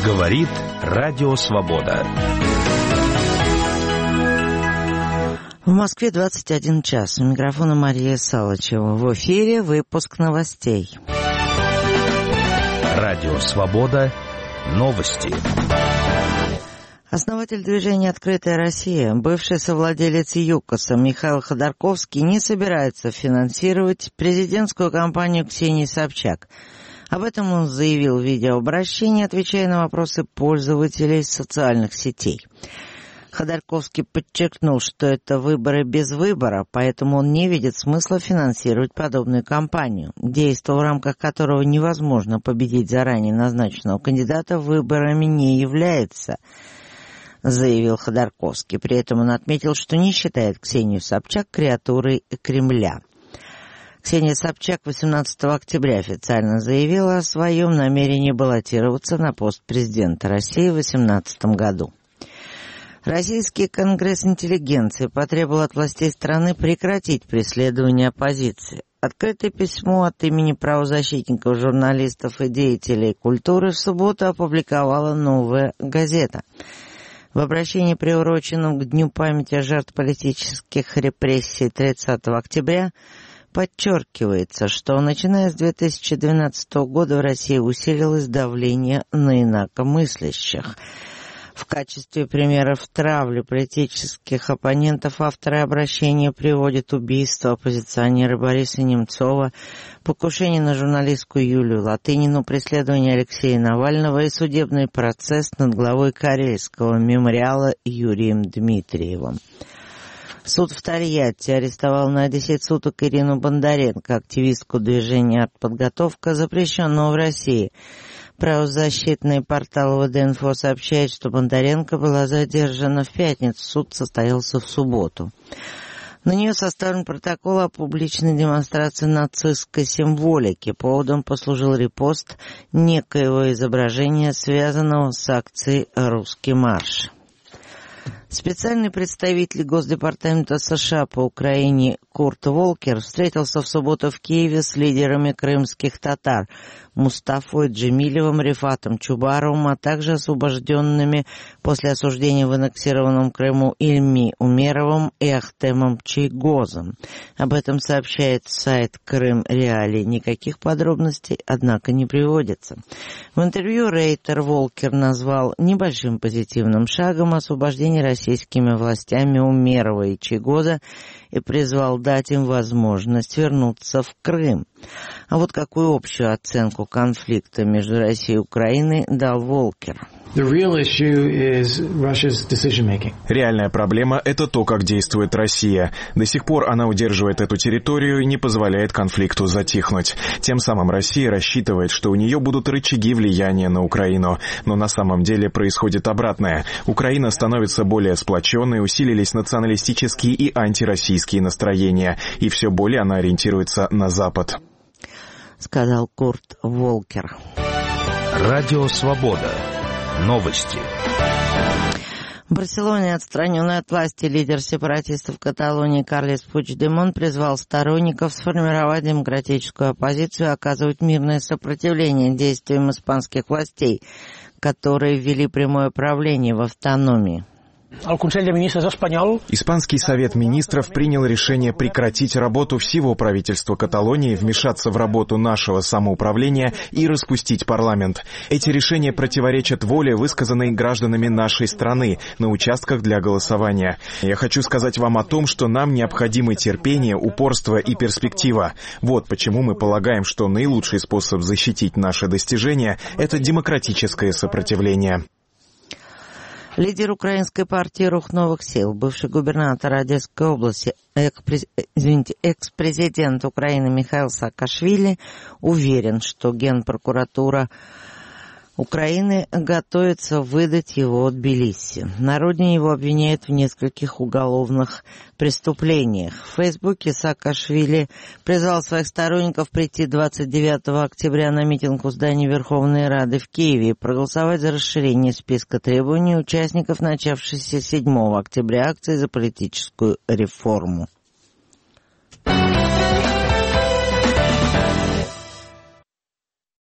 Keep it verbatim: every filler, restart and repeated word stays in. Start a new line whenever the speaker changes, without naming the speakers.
Говорит Радио Свобода.
В Москве двадцать один час. У микрофона Мария Салычева. В эфире выпуск новостей.
Радио Свобода. Новости.
Основатель движения «Открытая Россия», бывший совладелец ЮКОСа Михаил Ходорковский не собирается финансировать президентскую кампанию Ксении Собчак. Об этом он заявил в видеообращении, отвечая на вопросы пользователей социальных сетей. Ходорковский подчеркнул, что это выборы без выбора, поэтому он не видит смысла финансировать подобную кампанию. Действо, в рамках которого невозможно победить заранее назначенного кандидата, выборами не является, заявил Ходорковский. При этом он отметил, что не считает Ксению Собчак креатурой Кремля. Ксения Собчак восемнадцатого октября официально заявила о своем намерении баллотироваться на пост президента России в две тысячи восемнадцатом году. Российский конгресс интеллигенции потребовал от властей страны прекратить преследование оппозиции. Открытое письмо от имени правозащитников, журналистов и деятелей культуры в субботу опубликовала «Новая газета». В обращении, приуроченном к Дню памяти жертв политических репрессий тридцатого октября, подчеркивается, что начиная с две тысячи двенадцатого года в России усилилось давление на инакомыслящих. В качестве примеров травли политических оппонентов авторы обращения приводят убийство оппозиционера Бориса Немцова, покушение на журналистку Юлию Латынину, преследование Алексея Навального и судебный процесс над главой Карельского мемориала Юрием Дмитриевым. Суд в Тольятти арестовал на десять суток Ирину Бондаренко, активистку движения «Артподготовка», запрещенного в России. Правозащитный портал ВД-Инфо сообщает, что Бондаренко была задержана в пятницу, суд состоялся в субботу. На нее составлен протокол о публичной демонстрации нацистской символики. Поводом послужил репост некоего изображения, связанного с акцией «Русский марш». Специальный представитель Госдепартамента США по Украине Курт Волкер встретился в субботу в Киеве с лидерами крымских татар Мустафой Джемилевым, Рифатом Чубаровым, а также освобожденными после осуждения в аннексированном Крыму Ильми Умеровым и Ахтемом Чийгозом. Об этом сообщает сайт Крым Реалии. Никаких подробностей, однако, не приводится. В интервью Рейтер Волкер назвал небольшим позитивным шагом освобождение российскими властями Умерова и Чийгоза и призвал дать им возможность вернуться в Крым. А вот какую общую оценку конфликта между Россией и Украиной дал Волкер.
Реальная проблема – это то, как действует Россия. До сих пор она удерживает эту территорию и не позволяет конфликту затихнуть. Тем самым Россия рассчитывает, что у нее будут рычаги влияния на Украину. Но на самом деле происходит обратное. Украина становится более сплоченной, усилились националистические и антироссийские настроения. И все более она ориентируется на Запад.
Сказал Курт Волкер.
Радио Свобода. Новости.
В Барселоне отстраненный от власти лидер сепаратистов Каталонии Карлес Пучдемон призвал сторонников сформировать демократическую оппозицию и оказывать мирное сопротивление действиям испанских властей, которые ввели прямое правление в автономии.
Испанский совет министров принял решение прекратить работу всего правительства Каталонии, вмешаться в работу нашего самоуправления и распустить парламент. Эти решения противоречат воле, высказанной гражданами нашей страны на участках для голосования. Я хочу сказать вам о том, что нам необходимы терпение, упорство и перспектива. Вот почему мы полагаем, что наилучший способ защитить наши достижения – это демократическое сопротивление.
Лидер украинской партии «Рух новых сил», бывший губернатор Одесской области, экс-президент Украины Михаил Саакашвили уверен, что Генпрокуратура Украины готовится выдать его Тбилиси. На родине его обвиняют в нескольких уголовных преступлениях. В Фейсбуке Саакашвили призвал своих сторонников прийти двадцать девятого октября на митинг у здания Верховной Рады в Киеве и проголосовать за расширение списка требований участников начавшейся седьмого октября акции за политическую реформу.